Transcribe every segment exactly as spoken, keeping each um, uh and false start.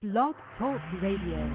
Blog Talk Radio.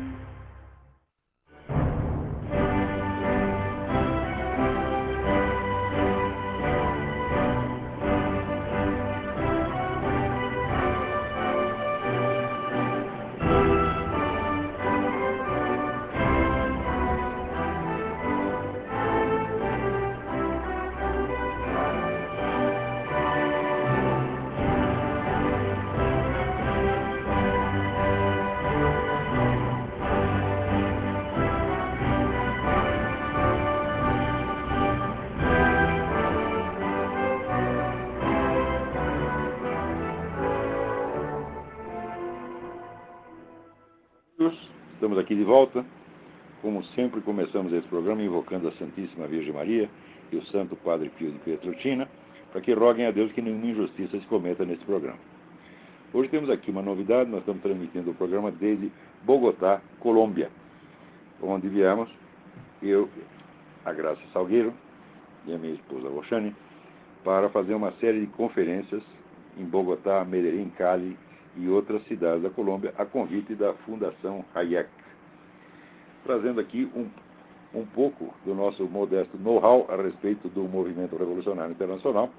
Estamos aqui de volta. Como sempre, começamos esse programa invocando a Santíssima Virgem Maria e o Santo Padre Pio de Pietrelcina, para que roguem a Deus que nenhuma injustiça se cometa nesse programa. Hoje temos aqui uma novidade. Nós estamos transmitindo o programa desde Bogotá, Colômbia, onde viemos eu, a Graça Salgueiro e a minha esposa Roxane, para fazer uma série de conferências em Bogotá, Medellín, Cali e outras cidades da Colômbia, a convite da Fundação Hayek, trazendo aqui um, um pouco do nosso modesto know-how a respeito do movimento revolucionário internacional,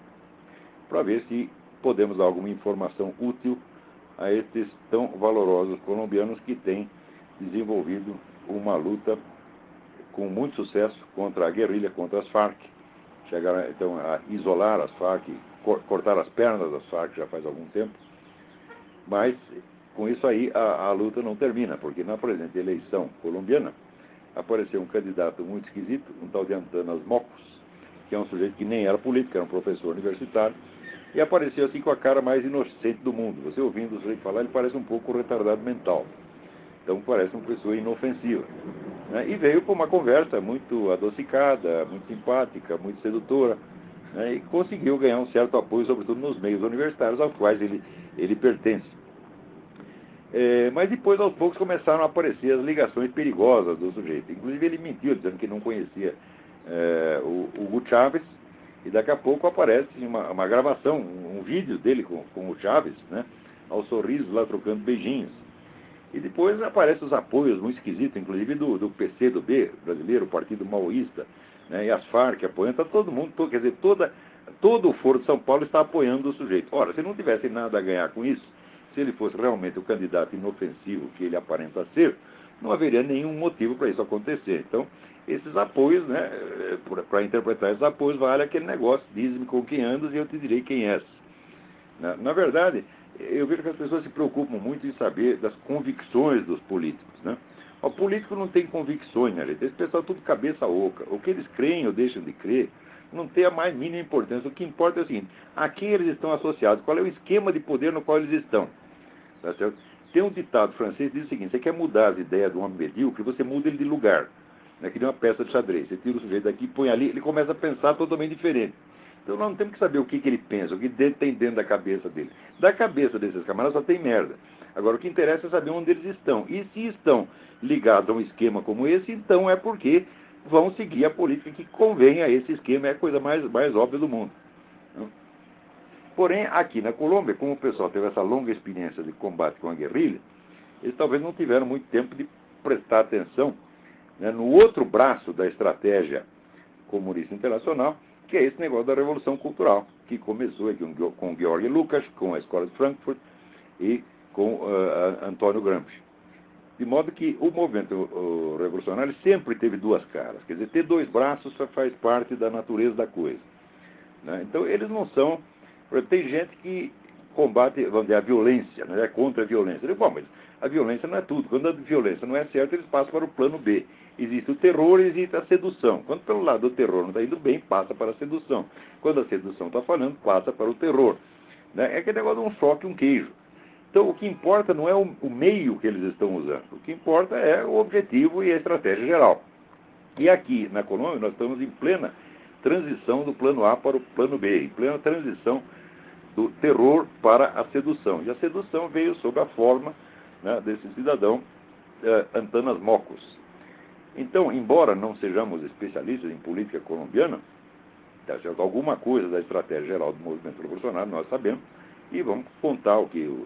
para ver se podemos dar alguma informação útil a estes tão valorosos colombianos que têm desenvolvido uma luta com muito sucesso contra a guerrilha, contra as Farc. Chegaram então a isolar as Farc, cortar as pernas das Farc já faz algum tempo. Mas, com isso aí, a, a luta não termina, porque na presente eleição colombiana apareceu um candidato muito esquisito, um tal de Antanas Mocos, que é um sujeito que nem era político, era um professor universitário, e apareceu assim com a cara mais inocente do mundo. Você ouvindo o sujeito falar, ele parece um pouco retardado mental. Então parece uma pessoa inofensiva. Né? E veio com uma conversa muito adocicada, muito simpática, muito sedutora, né? E conseguiu ganhar um certo apoio, sobretudo nos meios universitários aos quais ele, ele pertence. É, mas depois, aos poucos, começaram a aparecer as ligações perigosas do sujeito. Inclusive, ele mentiu, dizendo que não conhecia é, o Hugo Chávez, e daqui a pouco aparece uma, uma gravação, um, um vídeo dele com, com o Chávez, né, aos sorrisos lá, trocando beijinhos. E depois aparecem os apoios muito esquisitos, inclusive do, do P C do B brasileiro, o Partido Maoísta, né, e as Farc apoiando, está todo mundo, todo, quer dizer, toda, todo o Foro de São Paulo está apoiando o sujeito. Ora, se não tivesse nada a ganhar com isso, se ele fosse realmente o candidato inofensivo que ele aparenta ser, não haveria nenhum motivo para isso acontecer. Então, esses apoios, né, para interpretar esses apoios, vale aquele negócio, diz-me com quem andas e eu te direi quem és. Na, na verdade, eu vejo que as pessoas se preocupam muito em saber das convicções dos políticos. Né? O político não tem convicções, né? Esse pessoal é tudo cabeça oca. O que eles creem ou deixam de crer não tem a mais mínima importância. O que importa é o seguinte: a quem eles estão associados, qual é o esquema de poder no qual eles estão. Tá certo? Tem um ditado francês que diz o seguinte: você quer mudar as ideias de um homem medíocre, você muda ele de lugar. Né? Que nem uma peça de xadrez. Você tira o sujeito daqui, põe ali, ele começa a pensar totalmente diferente. Então nós não temos que saber o que, que ele pensa, o que tem dentro da cabeça dele. Da cabeça desses camaradas só tem merda. Agora o que interessa é saber onde eles estão. E se estão ligados a um esquema como esse, então é porque vão seguir a política que convém a esse esquema. É a coisa mais, mais óbvia do mundo. Porém, aqui na Colômbia, como o pessoal teve essa longa experiência de combate com a guerrilha, eles talvez não tiveram muito tempo de prestar atenção, né, no outro braço da estratégia comunista internacional, que é esse negócio da Revolução Cultural, que começou aqui com Georg Lukács, com a Escola de Frankfurt e com uh, Antônio Gramsci. De modo que o movimento uh, revolucionário sempre teve duas caras. Quer dizer, ter dois braços faz parte da natureza da coisa. Né? Então, eles não são... Tem gente que combate, vamos dizer, a violência, né? É contra a violência. Bom, mas a violência não é tudo. Quando a violência não é certa, eles passam para o plano B. Existe o terror e existe a sedução. Quando pelo lado do terror não está indo bem, passa para a sedução. Quando a sedução está falhando, passa para o terror. Né? É aquele negócio de um choque e um queijo. Então, o que importa não é o, o meio que eles estão usando. O que importa é o objetivo e a estratégia geral. E aqui, na Colômbia, nós estamos em plena transição do plano A para o plano B, em plena transição do terror para a sedução. E a sedução veio sob a forma, né, desse cidadão eh, Antanas Mocos. Então, embora não sejamos especialistas em política colombiana, tá certo? Alguma coisa da estratégia geral do movimento revolucionário nós sabemos, e vamos contar o que o,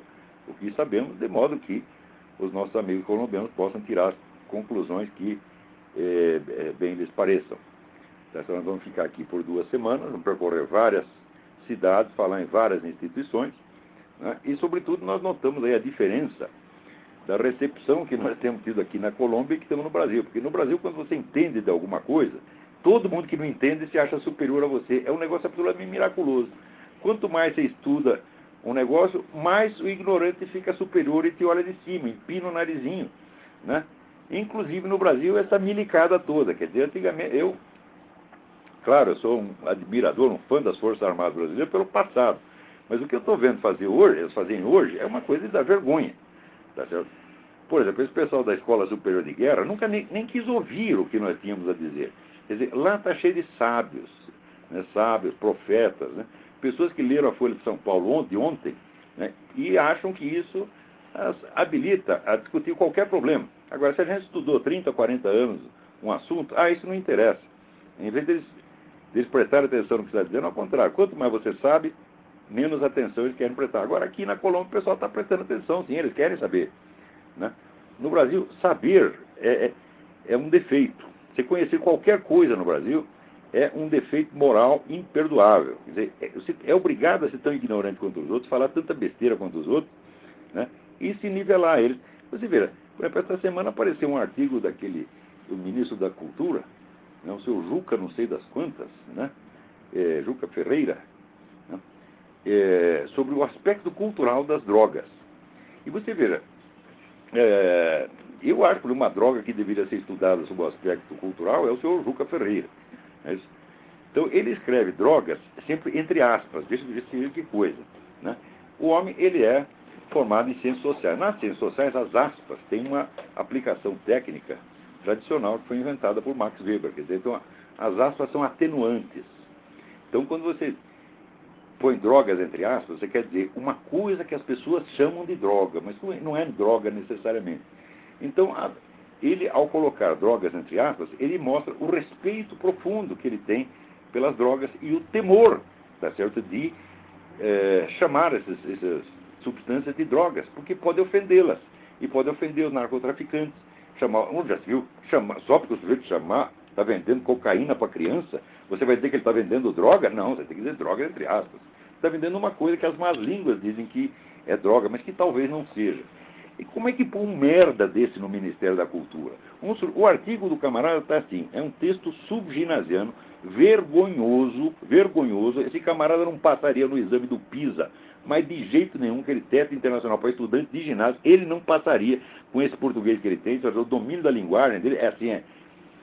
o que sabemos, de modo que os nossos amigos colombianos possam tirar as conclusões que é, é, bem lhes pareçam. Então, nós vamos ficar aqui por duas semanas, vamos percorrer várias cidades, falar em várias instituições, né? E, sobretudo, nós notamos aí a diferença da recepção que nós temos tido aqui na Colômbia e que temos no Brasil. Porque no Brasil, quando você entende de alguma coisa, todo mundo que não entende se acha superior a você. É um negócio absolutamente miraculoso. Quanto mais você estuda um negócio, mais o ignorante fica superior e te olha de cima, empina o narizinho, né? Inclusive no Brasil, essa milicada toda. Quer dizer, antigamente, eu, claro, eu sou um admirador, um fã das Forças Armadas Brasileiras pelo passado. Mas o que eu estou vendo fazer hoje, eles fazem hoje, é uma coisa da vergonha. Tá certo? Por exemplo, esse pessoal da Escola Superior de Guerra nunca nem, nem quis ouvir o que nós tínhamos a dizer. Quer dizer, lá está cheio de sábios, né? Sábios, profetas, né? Pessoas que leram a Folha de São Paulo ontem, ontem, né? E acham que isso as habilita a discutir qualquer problema. Agora, se a gente estudou trinta, quarenta anos um assunto, ah, isso não interessa. Em vez deles, deles prestarem atenção no que você está dizendo, ao contrário, quanto mais você sabe, menos atenção eles querem prestar. Agora, aqui na Colômbia, o pessoal está prestando atenção, sim, eles querem saber, né? No Brasil, saber é, é, é um defeito. Você conhecer qualquer coisa no Brasil é um defeito moral imperdoável. Quer dizer, é, você é obrigado a ser tão ignorante quanto os outros, falar tanta besteira quanto os outros, né? E se nivelar eles. Você vê, por exemplo, essa semana apareceu um artigo daquele, do ministro da Cultura, né, o seu Juca, não sei das quantas, né? É, Juca Ferreira, né? É, sobre o aspecto cultural das drogas. E você vê, é, eu acho que uma droga que deveria ser estudada sob o aspecto cultural é o senhor Juca Ferreira. É isso? Então, ele escreve drogas sempre entre aspas, deixa eu ver que coisa, né? O homem, ele é formado em ciências sociais. Nas ciências sociais, as aspas têm uma aplicação técnica tradicional que foi inventada por Max Weber. Quer dizer, então, as aspas são atenuantes. Então, quando você põe drogas entre aspas, você quer dizer uma coisa que as pessoas chamam de droga, mas não é droga necessariamente. Então, a, ele, ao colocar drogas entre aspas, ele mostra o respeito profundo que ele tem pelas drogas e o temor, tá certo, de é, chamar essas, essas substâncias de drogas, porque pode ofendê-las, e pode ofender os narcotraficantes. Chamar, um já se viu, chamar, só porque o sujeito chamar, está vendendo cocaína para criança, você vai dizer que ele está vendendo droga? Não, você tem que dizer droga entre aspas. Está vendendo uma coisa que as más línguas dizem que é droga, mas que talvez não seja. E como é que põe um merda desse no Ministério da Cultura? Um, o artigo do camarada está assim, é um texto subginasiano, vergonhoso, vergonhoso. Esse camarada não passaria no exame do PISA, mas de jeito nenhum, aquele teto internacional para estudante de ginásio, ele não passaria com esse português que ele tem, o domínio da linguagem dele é assim, é,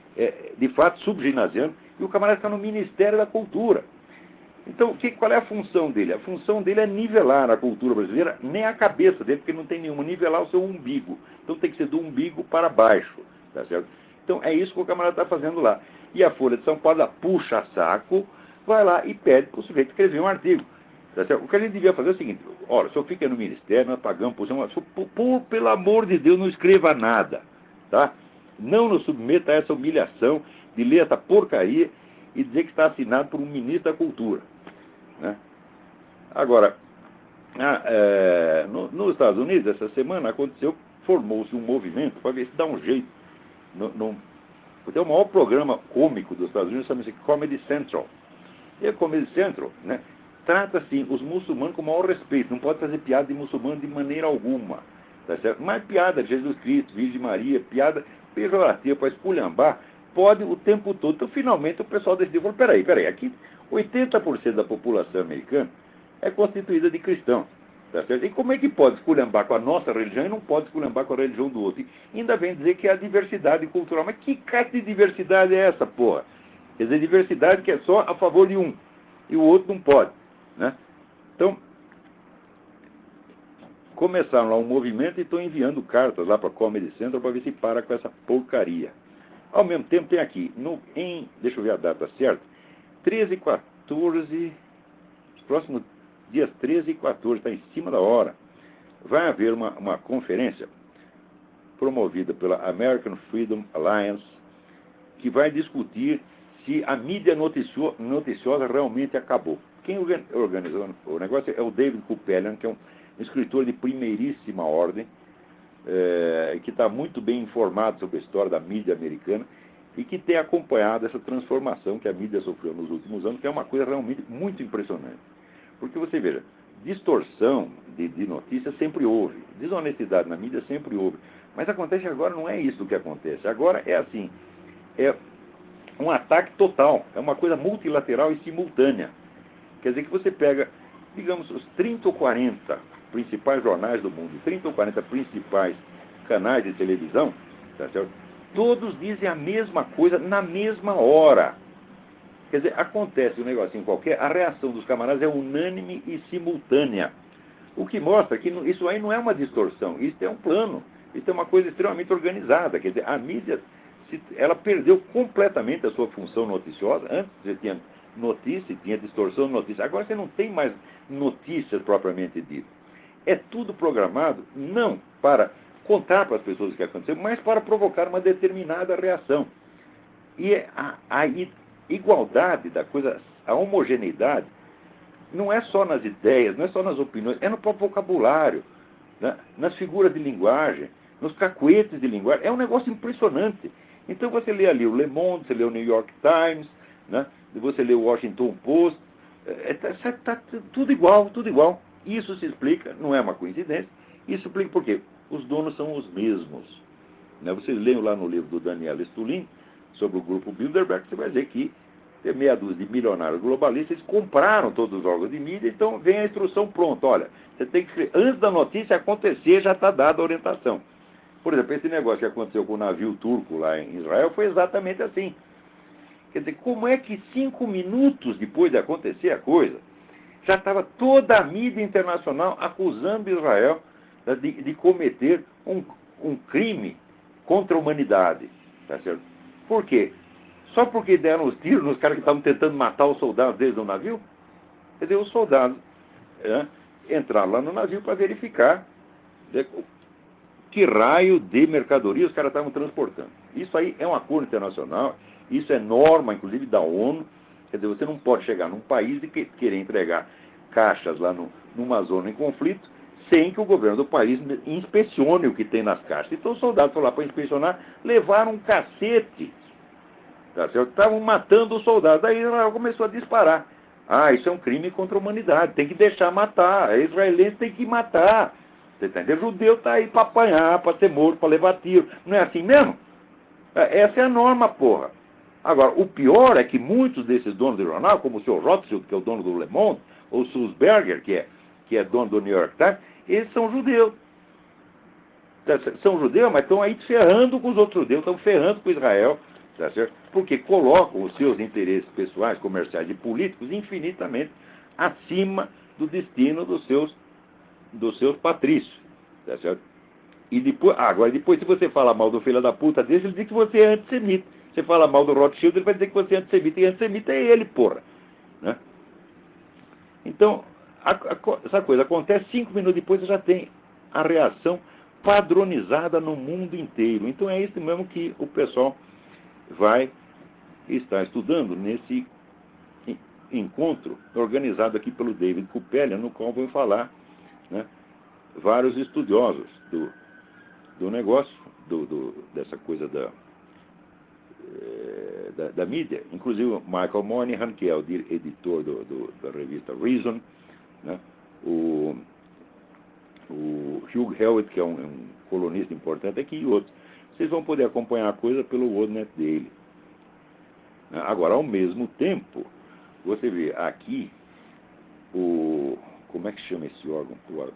é de fato subginasiano, e o camarada está no Ministério da Cultura. Então, que, qual é a função dele? A função dele é nivelar a cultura brasileira, nem a cabeça dele, porque não tem nenhuma, nivelar o seu umbigo. Então tem que ser do umbigo para baixo, tá certo? Então é isso que o camarada está fazendo lá. E a Folha de São Paulo puxa saco, vai lá e pede para o sujeito escrever um artigo. Tá certo? O que a gente devia fazer é o seguinte, olha, o senhor fica no Ministério, nós pagamos por senhor, por, por, pelo amor de Deus, não escreva nada, tá? Não nos submeta a essa humilhação de ler essa porcaria e dizer que está assinado por um ministro da Cultura, né? Agora, a, é, no, nos Estados Unidos, essa semana aconteceu, formou-se um movimento para ver se dá um jeito. No, no, tem o maior programa cômico dos Estados Unidos, chama-se Comedy Central. E a Comedy Central, né, trata assim os muçulmanos com o maior respeito, não pode fazer piada de muçulmano de maneira alguma, tá certo? Mas piada de Jesus Cristo, Virgem Maria, piada pejorativa para esculhambar, pode o tempo todo. Então, finalmente, o pessoal decidiu, falou, peraí, peraí, aqui oitenta por cento da população americana é constituída de cristãos, tá certo? E como é que pode esculhambar com a nossa religião e não pode esculhambar com a religião do outro? E ainda vem dizer que é a diversidade cultural. Mas que caixa de diversidade é essa, porra? Quer dizer, diversidade que é só a favor de um, e o outro não pode, né? Então, começaram lá um movimento e estão enviando cartas lá para a Comedy Central para ver se para com essa porcaria. Ao mesmo tempo, tem aqui, no, em, deixa eu ver a data certa, treze e quatorze, os próximos dias treze e quatorze, está em cima da hora, vai haver uma, uma conferência promovida pela American Freedom Alliance, que vai discutir se a mídia noticio, noticiosa realmente acabou. Quem organizou o negócio é o David Kupelian, que é um, um escritor de primeiríssima ordem, é, que está muito bem informado sobre a história da mídia americana e que tem acompanhado essa transformação que a mídia sofreu nos últimos anos, que é uma coisa realmente muito impressionante. Porque você veja, distorção de, de notícias sempre houve, desonestidade na mídia sempre houve, mas acontece agora, não é isso que acontece. Agora é assim, é um ataque total, é uma coisa multilateral e simultânea. Quer dizer que você pega, digamos, os trinta ou quarenta principais jornais do mundo, trinta ou quarenta principais canais de televisão, tá certo? Todos dizem a mesma coisa na mesma hora. Quer dizer, acontece um negocinho qualquer, a reação dos camaradas é unânime e simultânea. O que mostra que isso aí não é uma distorção, isso é um plano, isso é uma coisa extremamente organizada. Quer dizer, a mídia, ela perdeu completamente a sua função noticiosa. Antes você tinha notícia, tinha distorção de notícia. Agora você não tem mais notícias propriamente ditas. É tudo programado, não para contar para as pessoas o que aconteceu, mas para provocar uma determinada reação. E a, a igualdade da coisa, a homogeneidade, não é só nas ideias, não é só nas opiniões, é no próprio vocabulário, né? Nas figuras de linguagem, nos cacuetes de linguagem. É um negócio impressionante. Então você lê ali o Le Monde, você lê o New York Times, né? Você lê o Washington Post, é, tá, tá tudo igual, tudo igual. Isso se explica, não é uma coincidência, isso explica por quê? Os donos são os mesmos. Né? Você lê lá no livro do Daniel Stulin, sobre o grupo Bilderberg, você vai ver que tem meia dúzia de milionários globalistas, eles compraram todos os órgãos de mídia, então vem a instrução pronta. Olha, você tem que escrever, antes da notícia acontecer, já está dada a orientação. Por exemplo, esse negócio que aconteceu com o navio turco lá em Israel foi exatamente assim. Quer dizer, como é que cinco minutos depois de acontecer a coisa, já estava toda a mídia internacional acusando Israel de, de cometer um, um crime contra a humanidade. Tá certo? Por quê? Só porque deram os tiros nos caras que estavam tentando matar os soldados deles no navio? Quer dizer, os soldados é, entraram lá no navio para verificar, né, que raio de mercadoria os caras estavam transportando. Isso aí é um acordo internacional, isso é norma, inclusive, da ONU. Quer dizer, você não pode chegar num país e que, querer entregar caixas lá no, numa zona em conflito sem que o governo do país inspecione o que tem nas caixas. Então os soldados foram lá para inspecionar, levaram um cacete. Tá certo? Estavam matando os soldados. Daí Israel começou a disparar. Ah, isso é um crime contra a humanidade. Tem que deixar matar. Israelense tem que matar. Você entendeu? O judeu está aí para apanhar, para ser morto, para levar tiro. Não é assim mesmo? Essa é a norma, porra. Agora, o pior é que muitos desses donos de jornal, como o senhor Rothschild, que é o dono do Le Monde, ou o Sulzberger, que é, que é dono do New York Times, eles são judeus. São judeus, mas estão aí ferrando com os outros judeus, estão ferrando com Israel, tá certo? Porque colocam os seus interesses pessoais, comerciais e políticos infinitamente acima do destino dos seus, dos seus patrícios, tá certo? E depois, agora, depois, se você fala mal do filho da puta desse, ele diz que você é antissemita. Você fala mal do Rothschild, ele vai dizer que você é antissemita. E antissemita é ele, porra. Né? Então, a, a, essa coisa acontece, cinco minutos depois você já tem a reação padronizada no mundo inteiro. Então é isso mesmo que o pessoal vai estar estudando nesse encontro organizado aqui pelo David Kupelian, no qual vou falar, né, vários estudiosos do, do negócio, do, do, dessa coisa da, da, da mídia, inclusive o Michael Moynihan, que é o editor do, do, da revista Reason, né, o, o Hugh Hewitt, que é um, um colunista importante aqui, e outros. Vocês vão poder acompanhar a coisa pelo WorldNet Daily. Agora, ao mesmo tempo, você vê aqui o... Como é que chama esse órgão?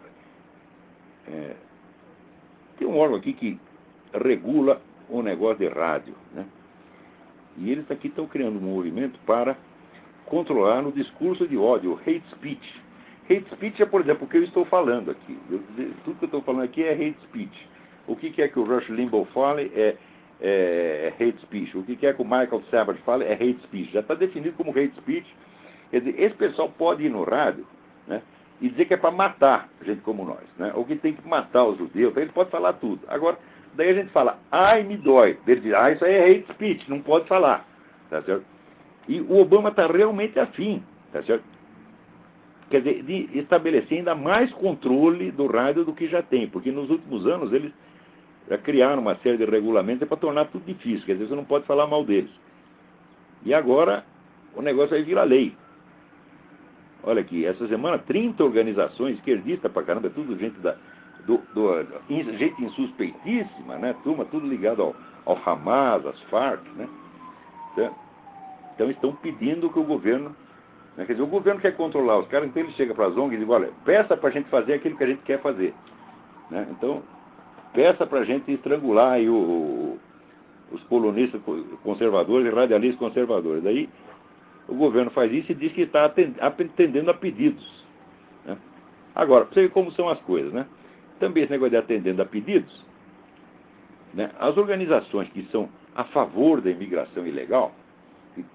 É, tem um órgão aqui que regula o negócio de rádio, né? E eles aqui estão criando um movimento para controlar o discurso de ódio, o hate speech. Hate speech é, por exemplo, o que eu estou falando aqui. Eu, tudo que eu estou falando aqui é hate speech. O que é que o Rush Limbaugh fale é, é, é hate speech. O que é que o Michael Savage fale é hate speech. Já está definido como hate speech. Quer dizer, esse pessoal pode ir no rádio, né, e dizer que é para matar gente como nós, né, ou que tem que matar os judeus. Então ele pode falar tudo. Agora, daí a gente fala, ai, me dói. Ele diz, ah, isso aí é hate speech, não pode falar. Tá certo? E o Obama está realmente afim. Tá certo? quer dizer, de estabelecer ainda mais controle do rádio do que já tem, porque nos últimos anos eles já criaram uma série de regulamentos para tornar tudo difícil, quer dizer, você não pode falar mal deles. E agora o negócio vai virar lei. Olha aqui, essa semana trinta organizações esquerdistas pra caramba, tudo gente da, do, do, do, gente insuspeitíssima, né? Turma, tudo ligado ao, ao Hamas, às Farc, né? Então, então estão pedindo que o governo, né? Quer dizer, o governo quer controlar os caras, então ele chega para as O N Gs e diz, olha, peça para a gente fazer aquilo que a gente quer fazer, né? Então, peça para a gente estrangular aí o, o, os colunistas conservadores e radialistas conservadores. Daí o governo faz isso e diz que está atendendo a pedidos, né? Agora, para você ver como são as coisas, né? Também esse negócio de atendendo a pedidos, né? As organizações que são a favor da imigração ilegal, que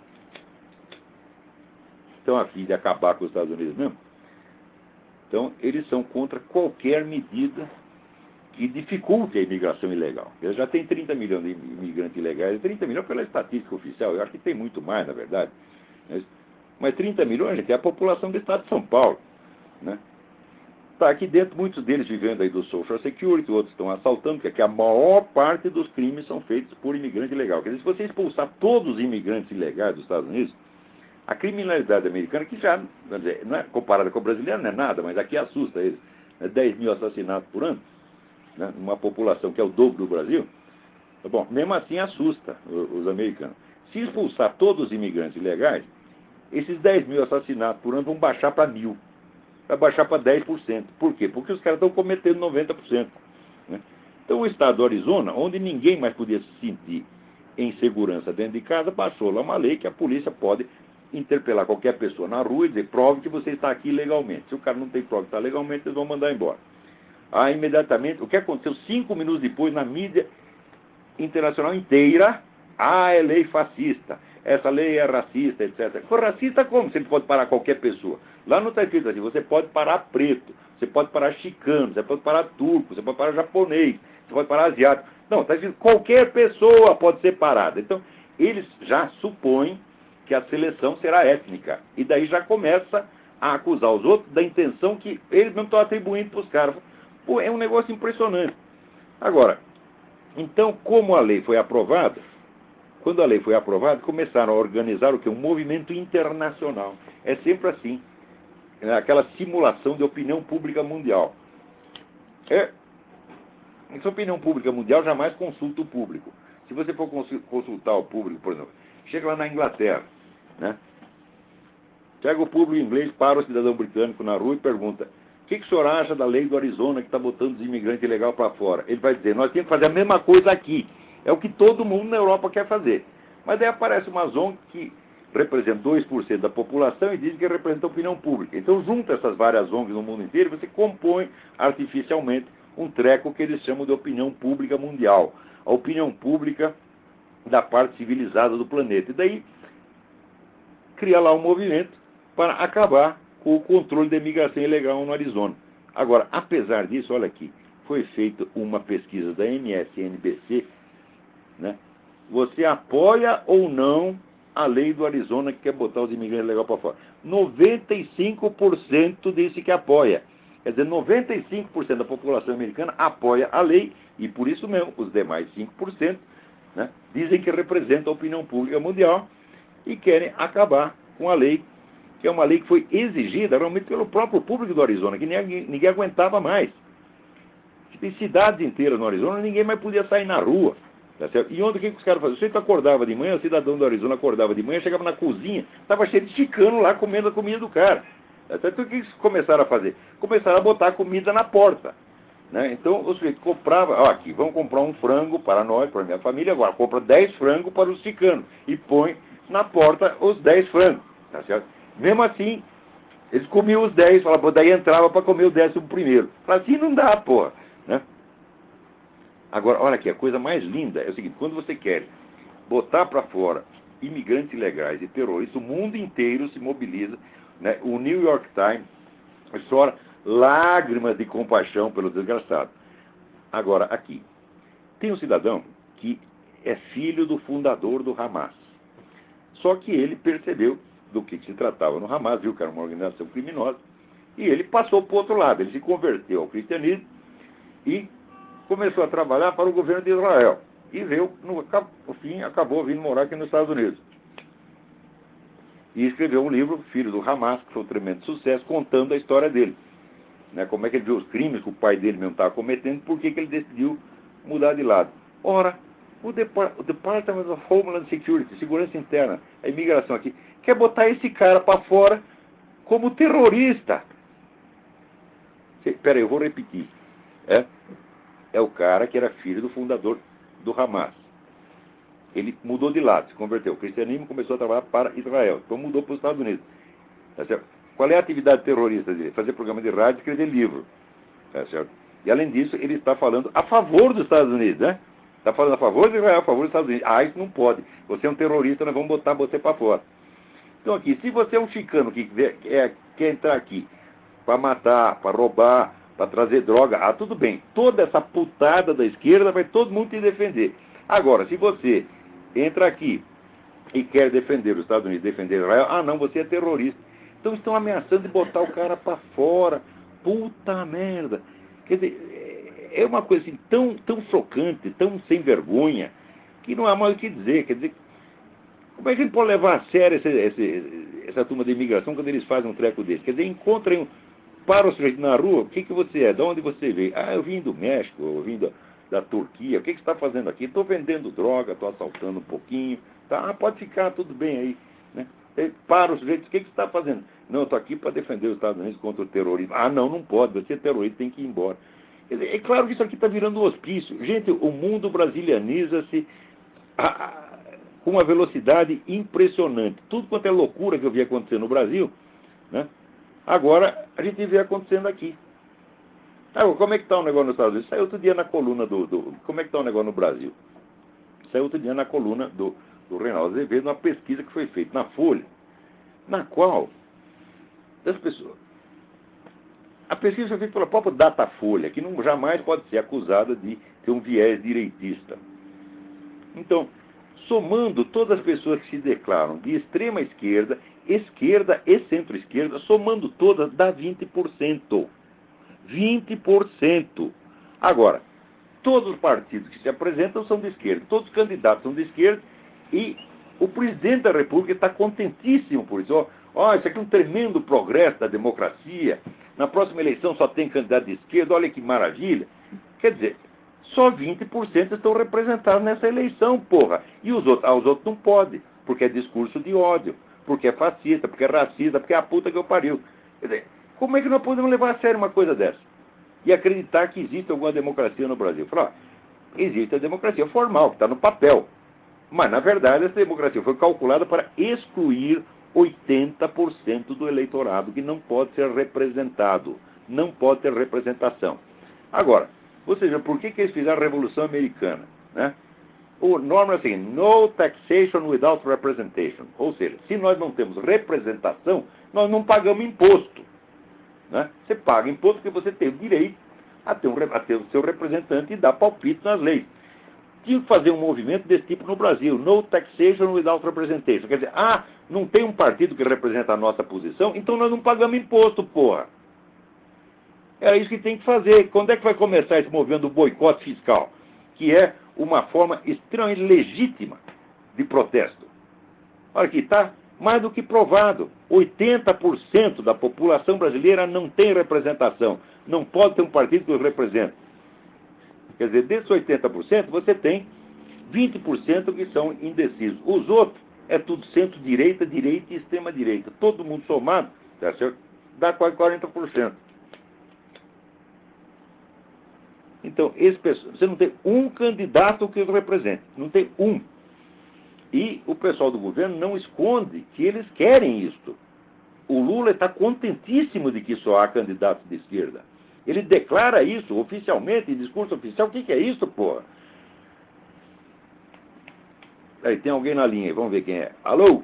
estão a fim de acabar com os Estados Unidos mesmo, então eles são contra qualquer medida que dificulte a imigração ilegal. Eles já tem trinta milhões de imigrantes ilegais, trinta milhões pela estatística oficial, eu acho que tem muito mais, na verdade. Mas trinta milhões, gente, é a população do estado de São Paulo, né? Está aqui dentro, muitos deles vivendo aí do Social Security, outros estão assaltando, porque a maior parte dos crimes são feitos por imigrante ilegal. Quer dizer, se você expulsar todos os imigrantes ilegais dos Estados Unidos, a criminalidade americana, que já, quer dizer, não é comparada com a brasileira, não é nada, mas aqui assusta eles, né? dez mil assassinatos por ano, né? Uma população que é o dobro do Brasil, tá bom, mesmo assim assusta os, os americanos. Se expulsar todos os imigrantes ilegais, esses dez mil assassinatos por ano vão baixar para mil. Vai baixar para dez por cento. Por quê? Porque os caras estão cometendo noventa por cento. Né? Então o estado do Arizona, onde ninguém mais podia se sentir em segurança dentro de casa, baixou lá uma lei que a polícia pode interpelar qualquer pessoa na rua e dizer, prove que você está aqui legalmente. Se o cara não tem prova que está legalmente, eles vão mandar embora. Aí imediatamente, o que aconteceu cinco minutos depois na mídia internacional inteira, ah, é lei fascista, essa lei é racista, etcétera. For racista como? Você pode parar qualquer pessoa. Lá não está escrito assim, você pode parar preto, você pode parar chicano, você pode parar turco, você pode parar japonês, você pode parar asiático. Não, está escrito qualquer pessoa pode ser parada. Então, eles já supõem que a seleção será étnica. E daí já começa a acusar os outros da intenção que eles não estão atribuindo para os caras. Pô, é um negócio impressionante. Agora, então, como a lei foi aprovada, quando a lei foi aprovada, começaram a organizar o que? Um movimento internacional. É sempre assim. É aquela simulação de opinião pública mundial. É, essa opinião pública mundial jamais consulta o público. Se você for consultar o público, por exemplo, chega lá na Inglaterra, né? Chega o público inglês para o cidadão britânico na rua e pergunta: o que, que o senhor acha da lei do Arizona que está botando os imigrantes ilegais para fora? Ele vai dizer: nós temos que fazer a mesma coisa aqui. É o que todo mundo na Europa quer fazer. Mas daí aparece uma zona que representa dois por cento da população e diz que representa a opinião pública. Então junta essas várias O N Gs no mundo inteiro e você compõe artificialmente um treco que eles chamam de opinião pública mundial. A opinião pública da parte civilizada do planeta. E daí cria lá um movimento para acabar com o controle da imigração ilegal no Arizona. Agora, apesar disso, olha aqui, foi feita uma pesquisa da M S N B C, né? Você apoia ou não a lei do Arizona que quer botar os imigrantes ilegais para fora? noventa e cinco por cento disse que apoia. Quer dizer, noventa e cinco por cento da população americana apoia a lei e, por isso mesmo, os demais cinco por cento, né, dizem que representa a opinião pública mundial e querem acabar com a lei, que é uma lei que foi exigida realmente pelo próprio público do Arizona, que ninguém, ninguém aguentava mais. Tem cidades inteiras no Arizona, ninguém mais podia sair na rua. Tá certo? E onde o que os caras faziam? O sujeito acordava de manhã, o cidadão do Arizona acordava de manhã, chegava na cozinha, estava cheio de chicano lá comendo a comida do cara. Tá certo? Então o que eles começaram a fazer? Começaram a botar comida na porta. Né? Então o sujeito comprava, ó, aqui, vamos comprar um frango para nós, para a minha família, agora compra dez frangos para os chicanos e põe na porta os dez frangos. Tá certo? Mesmo assim, eles comiam os dez, falavam, daí entrava para comer o décimo primeiro. Fala, assim não dá, porra. Né? Agora, olha aqui, a coisa mais linda é o seguinte: quando você quer botar para fora imigrantes ilegais e terroristas, o mundo inteiro se mobiliza, né? O New York Times chora lágrimas de compaixão pelo desgraçado. Agora, aqui, tem um cidadão que é filho do fundador do Hamas. Só que ele percebeu do que se tratava no Hamas, viu que era uma organização criminosa, E ele passou para o outro lado, ele se converteu ao cristianismo e começou a trabalhar para o governo de Israel. E veio, no, no fim, acabou vindo morar aqui nos Estados Unidos. E escreveu um livro, Filho do Hamas, que foi um tremendo sucesso, contando a história dele. Né, como é que ele viu os crimes que o pai dele mesmo estava cometendo e por que ele decidiu mudar de lado. Ora, o, Depar o Department of Homeland Security, Segurança Interna, a imigração aqui, quer botar esse cara para fora como terrorista. Espera aí, eu vou repetir. É, é o cara que era filho do fundador do Hamas. Ele mudou de lado, se converteu. O cristianismo começou a trabalhar para Israel. Então mudou para os Estados Unidos. Tá certo? Qual é a atividade terrorista dele? Fazer programa de rádio e escrever livro. Tá certo? E além disso, ele está falando a favor dos Estados Unidos, né? Está falando a favor de Israel, a favor dos Estados Unidos. Ah, isso não pode. Você é um terrorista, nós vamos botar você para fora. Então aqui, se você é um chicano que quer, quer entrar aqui para matar, para roubar, para trazer droga, ah, tudo bem. Toda essa putada da esquerda vai todo mundo te defender. Agora, se você entra aqui e quer defender os Estados Unidos, defender Israel, ah, não, você é terrorista. Então estão ameaçando de botar o cara para fora. Puta merda. Quer dizer, é uma coisa assim tão, tão chocante, tão sem vergonha, que não há mais o que dizer. Quer dizer, como é que a gente pode levar a sério esse, esse, essa turma de imigração quando eles fazem um treco desse? Quer dizer, encontrem, para o sujeito na rua, o que, que você é? De onde você veio? Ah, eu vim do México, eu vim da, da Turquia. O que, que você está fazendo aqui? Estou vendendo droga, estou assaltando um pouquinho. Tá? Ah, pode ficar, tudo bem aí. Né? Para os sujeitos, o que, que você está fazendo? Não, eu estou aqui para defender os Estados Unidos contra o terrorismo. Ah, não, não pode, você é terrorista, tem que ir embora. Quer dizer, é claro que isso aqui está virando um hospício. Gente, o mundo brasilianiza-se com uma velocidade impressionante. Tudo quanto é loucura que eu vi acontecer no Brasil, né? Agora a gente vê acontecendo aqui. Ah, como é que está o negócio nos Estados Unidos? Saiu outro dia na coluna do, do... Como é que está o negócio no Brasil? Saiu outro dia na coluna do, do Reinaldo Azevedo, uma pesquisa que foi feita na Folha, na qual as pessoas... A pesquisa foi feita pela própria Datafolha, que não, jamais pode ser acusada de ter um viés direitista. Então, somando todas as pessoas que se declaram de extrema esquerda, esquerda e centro-esquerda, somando todas, dá vinte por cento. vinte por cento. Agora, todos os partidos que se apresentam são de esquerda, todos os candidatos são de esquerda e o presidente da República está contentíssimo por isso. Ó, ó, isso aqui é um tremendo progresso da democracia. Na próxima eleição só tem candidato de esquerda, olha que maravilha. Quer dizer, só vinte por cento estão representados nessa eleição, porra. E os outros, ah, os outros não podem, porque é discurso de ódio, porque é fascista, porque é racista, porque é a puta que eu pariu. Quer dizer, como é que nós podemos levar a sério uma coisa dessa? E acreditar que existe alguma democracia no Brasil? Falar, ó, existe a democracia formal, que está no papel. Mas, na verdade, essa democracia foi calculada para excluir oitenta por cento do eleitorado, que não pode ser representado. Não pode ter representação. Agora, ou seja, por que, que eles fizeram a Revolução Americana? Né? O norma é assim, no taxation without representation. Ou seja, se nós não temos representação, nós não pagamos imposto. Né? Você paga imposto porque você tem o direito a ter, um, a ter o seu representante e dar palpite nas leis. Tinha que fazer um movimento desse tipo no Brasil, no taxation without representation. Quer dizer, ah, não tem um partido que representa a nossa posição, então nós não pagamos imposto, porra. É isso que tem que fazer. Quando é que vai começar esse movimento do boicote fiscal? Que é uma forma extremamente legítima de protesto. Olha aqui, está mais do que provado. oitenta por cento da população brasileira não tem representação. Não pode ter um partido que os represente. Quer dizer, desses oitenta por cento, você tem vinte por cento que são indecisos. Os outros é tudo centro-direita, direita e extrema-direita. Todo mundo somado, tá certo? Dá quase quarenta por cento. Então, esse pessoal, você não tem um candidato que os represente. Não tem um. E o pessoal do governo não esconde que eles querem isso. O Lula está contentíssimo de que só há candidatos de esquerda. Ele declara isso oficialmente, em discurso oficial. O que, que é isso, porra? Aí, tem alguém na linha aí, vamos ver quem é. Alô?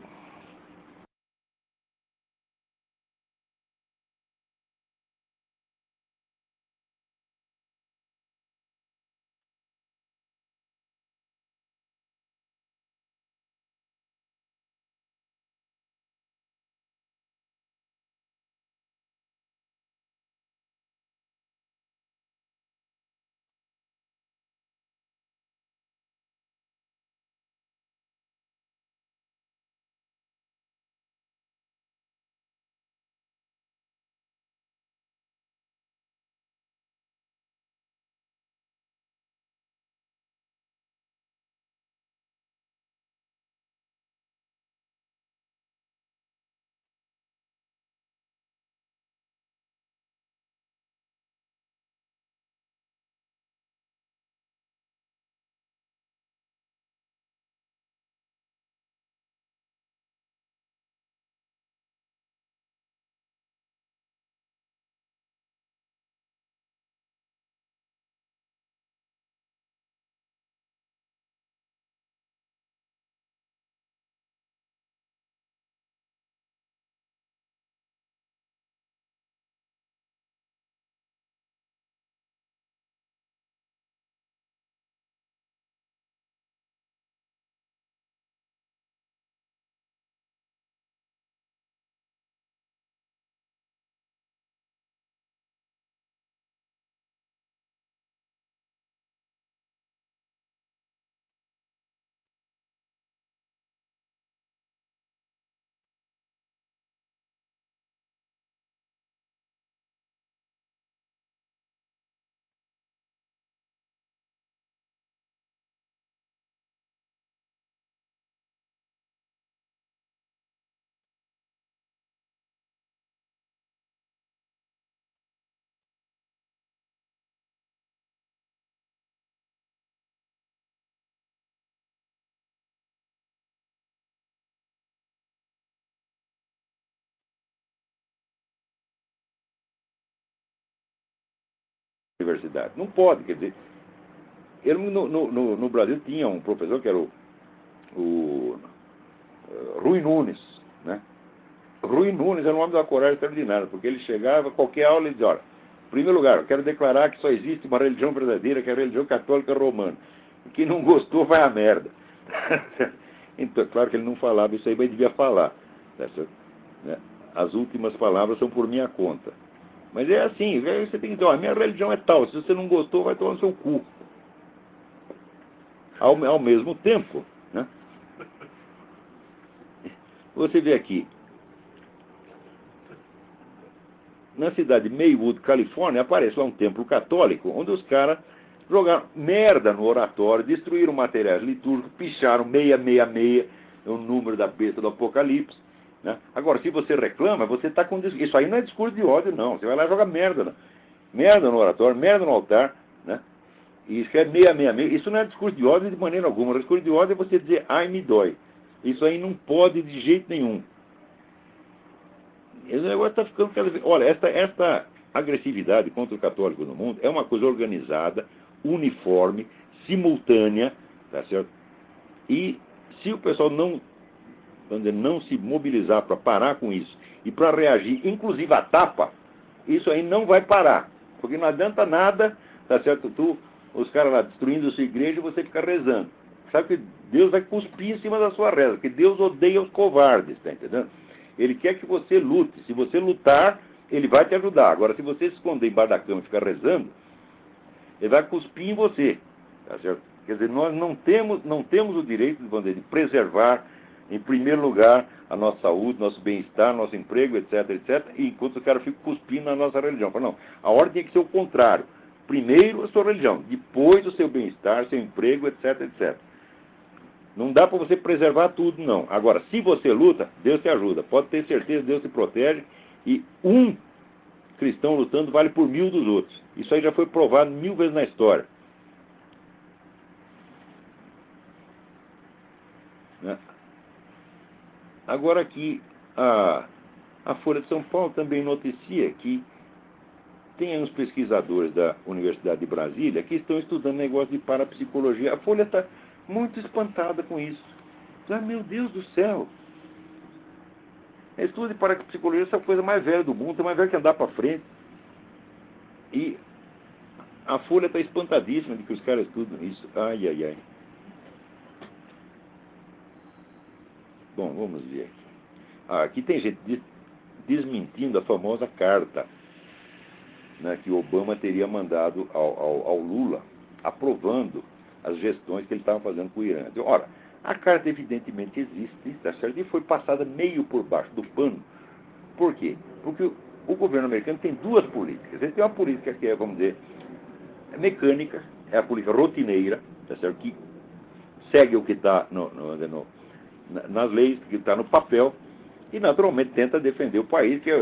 universidade. Não pode, quer dizer... Ele, no, no, no Brasil tinha um professor que era o, o uh, Rui Nunes, né? Rui Nunes era um homem de uma coragem extraordinária, porque ele chegava, qualquer aula, ele dizia, olha, em primeiro lugar, eu quero declarar que só existe uma religião verdadeira, que é a religião católica romana. E quem não gostou vai à merda. Então, claro que ele não falava isso aí, mas devia falar. Né? As últimas palavras são por minha conta. Mas é assim, você tem que dizer, ó, a minha religião é tal, se você não gostou, vai tomar no seu cu. Ao, ao mesmo tempo, né? Você vê aqui, na cidade de Maywood, Califórnia, aparece lá um templo católico, onde os caras jogaram merda no oratório, destruíram materiais litúrgicos, picharam seiscentos e sessenta e seis, o número da besta do Apocalipse. Né? Agora, se você reclama, você está com... Isso aí não é discurso de ódio, não. Você vai lá e joga merda. Né? Merda no oratório, merda no altar, né? E escreve seiscentos e sessenta e seis. Isso não é discurso de ódio de maneira alguma. O discurso de ódio é você dizer, ai, me dói. Isso aí não pode de jeito nenhum. Esse negócio está ficando cada vez... Olha, esta, esta agressividade contra o católico no mundo é uma coisa organizada, uniforme, simultânea, tá certo? E se o pessoal não, vamos dizer, não se mobilizar para parar com isso e para reagir, inclusive a tapa, isso aí não vai parar. Porque não adianta nada, tá certo? Tu, os caras lá destruindo a sua igreja e você fica rezando. Sabe que Deus vai cuspir em cima da sua reza, porque Deus odeia os covardes, tá entendendo? Ele quer que você lute. Se você lutar, ele vai te ajudar. Agora, se você se esconder embaixo da cama e ficar rezando, ele vai cuspir em você. Tá certo? Quer dizer, nós não temos, não temos o direito de, de preservar, em primeiro lugar, a nossa saúde, nosso bem-estar, nosso emprego, etc, etcétera, enquanto o cara fica cuspindo na nossa religião. Fala, não, a ordem tem que ser o contrário. Primeiro a sua religião, depois o seu bem-estar, seu emprego, etc, etcétera. Não dá para você preservar tudo, não. Agora, se você luta, Deus te ajuda. Pode ter certeza, Deus te protege. E um cristão lutando vale por mil dos outros. Isso aí já foi provado mil vezes na história. Né? Agora aqui, a, a Folha de São Paulo também noticia que tem uns pesquisadores da Universidade de Brasília que estão estudando negócio de parapsicologia. A Folha está muito espantada com isso. Ah, meu Deus do céu! Estudo de parapsicologia é a coisa mais velha do mundo, é mais velha que andar para frente. E a Folha está espantadíssima de que os caras estudam isso. Ai, ai, ai. Bom, vamos ver aqui. Ah, aqui tem gente desmentindo a famosa carta, né, que o Obama teria mandado ao, ao, ao Lula, aprovando as gestões que ele estava fazendo com o Irã. Ora, a carta evidentemente existe, tá certo? E foi passada meio por baixo do pano. Por quê? Porque o, o governo americano tem duas políticas. Ele tem uma política que é, vamos dizer, mecânica, é a política rotineira, tá certo? Que segue o que está no, no, no, nas leis, que está no papel, e naturalmente tenta defender o país, que é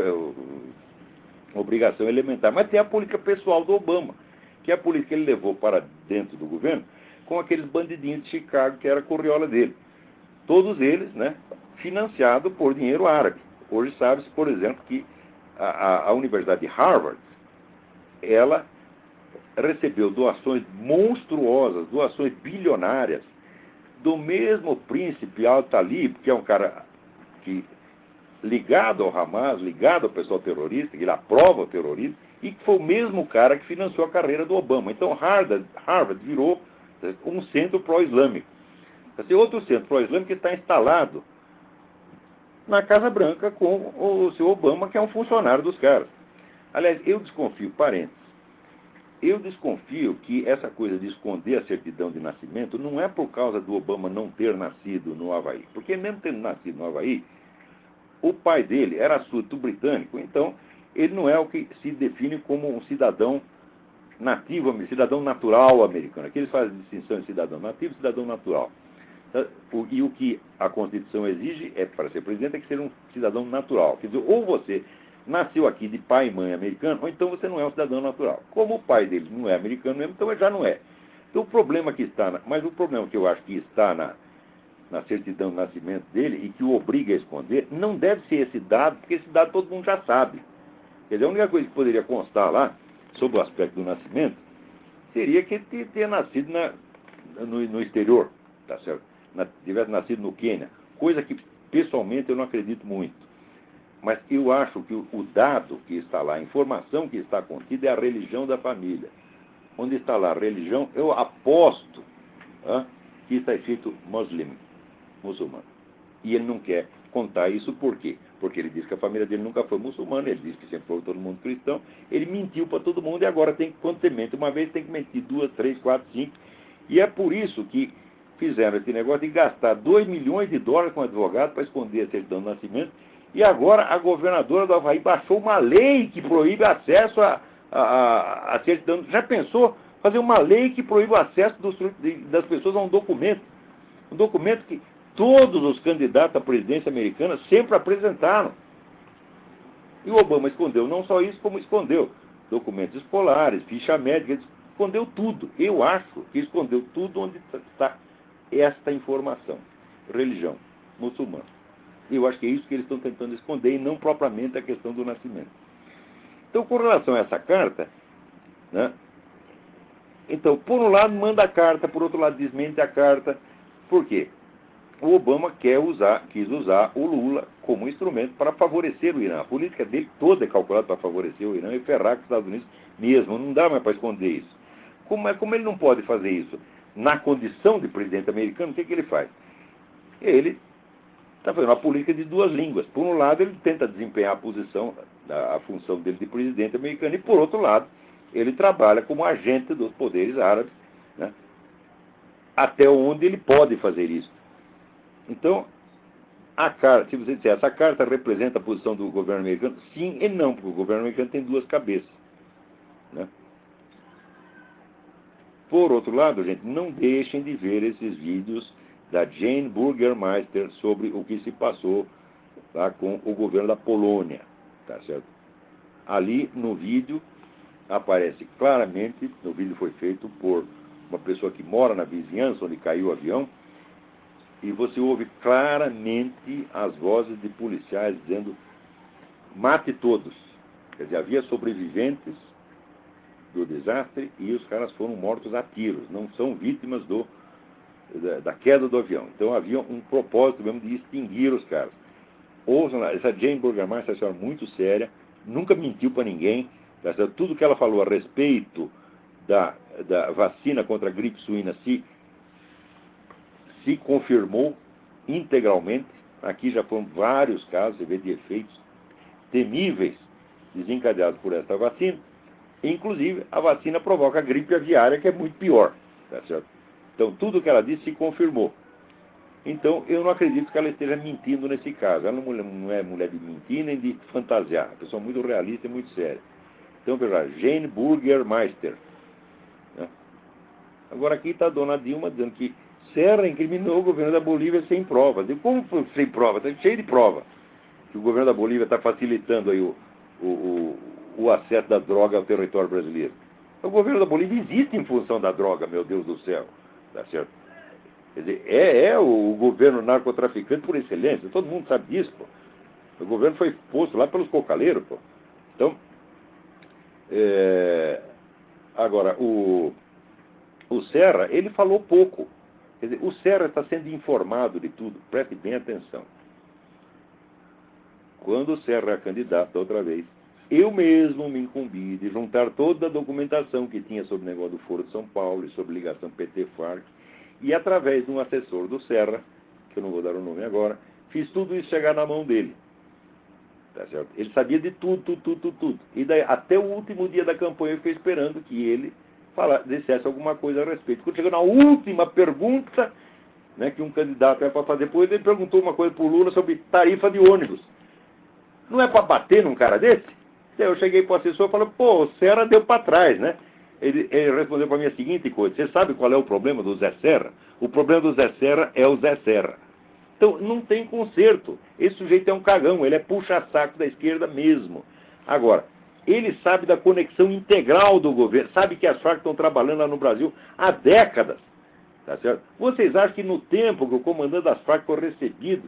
uma obrigação elementar. Mas tem a política pessoal do Obama, que é a política que ele levou para dentro do governo, com aqueles bandidinhos de Chicago, que era a corriola dele. Todos eles, né, financiados por dinheiro árabe. Hoje sabe-se, por exemplo, que a, a, a Universidade de Harvard, ela recebeu doações monstruosas, doações bilionárias, do mesmo príncipe Al-Talib, que é um cara que, ligado ao Hamas, ligado ao pessoal terrorista, que ele aprova o terrorismo, e que foi o mesmo cara que financiou a carreira do Obama. Então Harvard, Harvard virou um centro pró-islâmico. Esse outro centro pró-islâmico está instalado na Casa Branca com o seu Obama, que é um funcionário dos caras. Aliás, eu desconfio, parênteses, eu desconfio que essa coisa de esconder a certidão de nascimento não é por causa do Obama não ter nascido no Havaí. Porque mesmo tendo nascido no Havaí, o pai dele era súdito britânico, então ele não é o que se define como um cidadão nativo, cidadão natural americano. Aqui eles fazem distinção de cidadão nativo e cidadão natural. E o que a Constituição exige é, para ser presidente, tem que ser um cidadão natural. Quer dizer, ou você nasceu aqui de pai e mãe americano, ou então você não é um cidadão natural. Como o pai dele não é americano mesmo, então ele já não é. Então o problema que está, na, mas o problema que eu acho que está na, na certidão de nascimento dele e que o obriga a esconder, não deve ser esse dado, porque esse dado todo mundo já sabe. Quer dizer, a única coisa que poderia constar lá sob o aspecto do nascimento, seria que ele tenha nascido na, no, no exterior, tá certo? Na, tivesse nascido no Quênia, coisa que pessoalmente eu não acredito muito. Mas eu acho que o, o dado que está lá, a informação que está contida é a religião da família. Onde está lá a religião, eu aposto ah, que está escrito muslim, muçulmano. E ele não quer contar isso por quê? Porque ele diz que a família dele nunca foi muçulmana, ele diz que sempre foi todo mundo cristão, ele mentiu para todo mundo e agora tem que, quando você mente uma vez, tem que mentir duas, três, quatro, cinco. E é por isso que fizeram esse negócio de gastar dois milhões de dólares com advogado para esconder a certidão de nascimento. E agora a governadora do Havaí baixou uma lei que proíbe acesso a, a, a, a certidão. Já pensou fazer uma lei que proíbe o acesso dos, das pessoas a um documento? Um documento que todos os candidatos à presidência americana sempre apresentaram. E o Obama escondeu não só isso, como escondeu documentos escolares, ficha médica, ele escondeu tudo. Eu acho que escondeu tudo onde está esta informação. Religião muçulmana. Eu acho que é isso que eles estão tentando esconder e não propriamente a questão do nascimento. Então, com relação a essa carta, né, então, por um lado manda a carta, por outro lado desmente a carta. Por quê? O Obama quer usar, quis usar o Lula como instrumento para favorecer o Irã. A política dele toda é calculada para favorecer o Irã e ferrar com os Estados Unidos mesmo. Não dá mais para esconder isso. Como, é, como ele não pode fazer isso na condição de presidente americano, o que, que ele faz? Ele está fazendo uma política de duas línguas. Por um lado, ele tenta desempenhar a posição, a, a função dele de presidente americano, e por outro lado, ele trabalha como agente dos poderes árabes, né, até onde ele pode fazer isso. Então, a carta, se você disser, essa carta representa a posição do governo americano? Sim e não, porque o governo americano tem duas cabeças, né? Por outro lado, gente, não deixem de ver esses vídeos da Jane Burgermeister sobre o que se passou lá com o governo da Polônia, tá certo? Ali no vídeo aparece claramente, o vídeo foi feito por uma pessoa que mora na vizinhança onde caiu o avião, e você ouve claramente as vozes de policiais dizendo: mate todos. Quer dizer, havia sobreviventes do desastre e os caras foram mortos a tiros, não são vítimas do, da, da queda do avião. Então havia um propósito mesmo de extinguir os caras. Ouçam lá, essa Jane Burgermeister é uma senhora muito séria, nunca mentiu para ninguém. Tudo que ela falou a respeito da, da vacina contra a gripe suína se, se confirmou integralmente. Aqui já foram vários casos, você vê, de efeitos temíveis desencadeados por esta vacina. Inclusive, a vacina provoca a gripe aviária, que é muito pior. Tá certo? Então, tudo que ela disse se confirmou. Então, eu não acredito que ela esteja mentindo nesse caso. Ela não é mulher de mentir nem de fantasiar. É uma pessoa muito realista e muito séria. Então, veja, Jane Burgermeister. Né? Agora, aqui está a dona Dilma dizendo que Serra incriminou o governo da Bolívia sem provas. E como sem provas? Está cheio de prova. Que o governo da Bolívia está facilitando aí o, o, o, o acesso da droga ao território brasileiro. O governo da Bolívia existe em função da droga, meu Deus do céu. Tá certo? Quer dizer, é, é o governo narcotraficante por excelência. Todo mundo sabe disso, pô. O governo foi posto lá pelos cocaleiros, pô. Então, é, agora, o, o Serra, ele falou pouco. Quer dizer, o Serra está sendo informado de tudo. Preste bem atenção. Quando o Serra é candidato outra vez, eu mesmo me incumbi de juntar toda a documentação que tinha sobre o negócio do Foro de São Paulo e sobre ligação P T Farc, e através de um assessor do Serra, que eu não vou dar o nome agora, fiz tudo isso chegar na mão dele. Tá certo? Ele sabia de tudo, tudo, tudo, tudo, tudo. E daí, até o último dia da campanha eu fiquei esperando que ele fala, dissesse alguma coisa a respeito. Quando chegou na última pergunta, né, que um candidato é para fazer, depois ele perguntou uma coisa para o Lula sobre tarifa de ônibus. Não é para bater num cara desse? Daí eu cheguei para o assessor e falei, pô, o Serra deu para trás, né? Ele, ele respondeu para mim a seguinte coisa: você sabe qual é o problema do Zé Serra? O problema do Zé Serra é o Zé Serra. Então, não tem conserto. Esse sujeito é um cagão, ele é puxa-saco da esquerda mesmo. Agora, ele sabe da conexão integral do governo, sabe que as Farc estão trabalhando lá no Brasil há décadas. Tá certo? Vocês acham que no tempo que o comandante das Farc foi recebido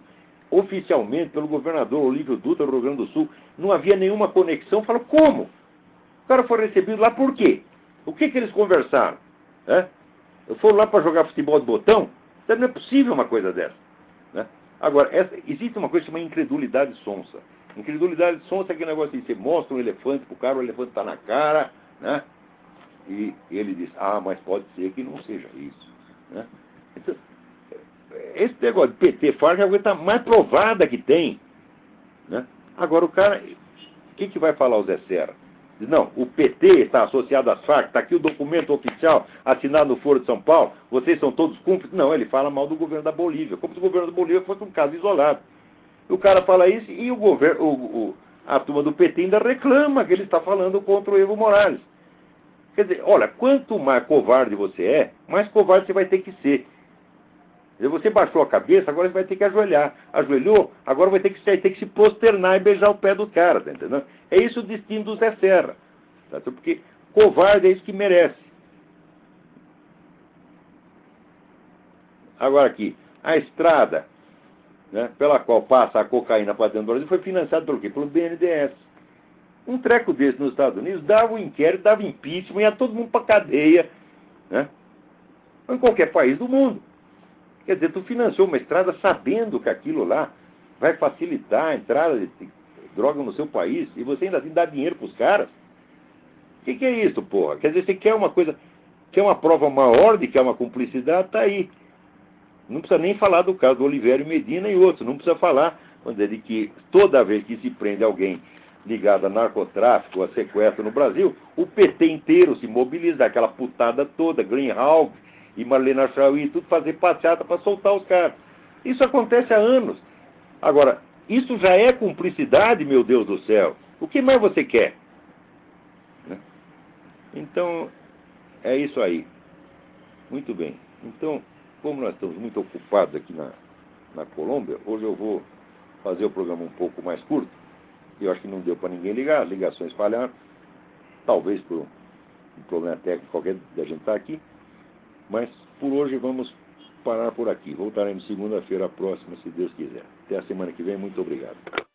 oficialmente pelo governador Olívio Dutra do Rio Grande do Sul, não havia nenhuma conexão? Fala, como? O cara foi recebido lá por quê? O que que eles conversaram? Né? Foram lá para jogar futebol de botão? Então, não é possível uma coisa dessa. Né? Agora, essa, existe uma coisa chamada incredulidade sonsa. Incredulidade sonsa é aquele negócio de você mostra um elefante para o cara, o elefante está na cara, né? E ele diz, ah, mas pode ser que não seja isso. Né? Então, esse negócio de P T, Farc é a coisa mais provada que tem. Né? Agora, o cara, o que, que vai falar o Zé Serra? Diz, não, o P T está associado às Farc, está aqui o documento oficial assinado no Foro de São Paulo, vocês são todos cúmplices. Não, ele fala mal do governo da Bolívia, como se o governo da Bolívia fosse um caso isolado. O cara fala isso e o governo, o, o, a turma do P T ainda reclama que ele está falando contra o Evo Morales. Quer dizer, olha, quanto mais covarde você é, mais covarde você vai ter que ser. Você baixou a cabeça, agora você vai ter que ajoelhar. Ajoelhou, agora vai ter que, vai ter que se prosternar e beijar o pé do cara, tá entendendo? É isso o destino do Zé Serra. Tá? Porque covarde é isso que merece. Agora aqui, a estrada, né, pela qual passa a cocaína para dentro do Brasil foi financiada pelo quê? Pelo B N D E S. Um treco desse nos Estados Unidos dava um inquérito, dava impeachment, ia todo mundo para cadeia, né? Em qualquer país do mundo. Quer dizer, tu financiou uma estrada sabendo que aquilo lá vai facilitar a entrada de droga no seu país e você ainda assim dá dinheiro para os caras? O que, que é isso, porra? Quer dizer, você quer uma coisa, quer uma prova maior de que é uma cumplicidade, tá aí. Não precisa nem falar do caso do Oliveira Medina e outros. Não precisa falar, vamos dizer, de que toda vez que se prende alguém ligado a narcotráfico, a sequestro no Brasil, o P T inteiro se mobiliza, aquela putada toda, Greenhalgh e Marlene Chauí, tudo fazer passeata para soltar os caras. Isso acontece há anos. Agora, isso já é cumplicidade, meu Deus do céu. O que mais você quer? Né? Então, é isso aí. Muito bem. Então, como nós estamos muito ocupados aqui na, na Colômbia, hoje eu vou fazer o programa um pouco mais curto. Eu acho que não deu para ninguém ligar, as ligações falharam. Talvez por um problema técnico qualquer da gente estar aqui. Mas por hoje vamos parar por aqui. Voltaremos segunda-feira próxima, se Deus quiser. Até a semana que vem. Muito obrigado.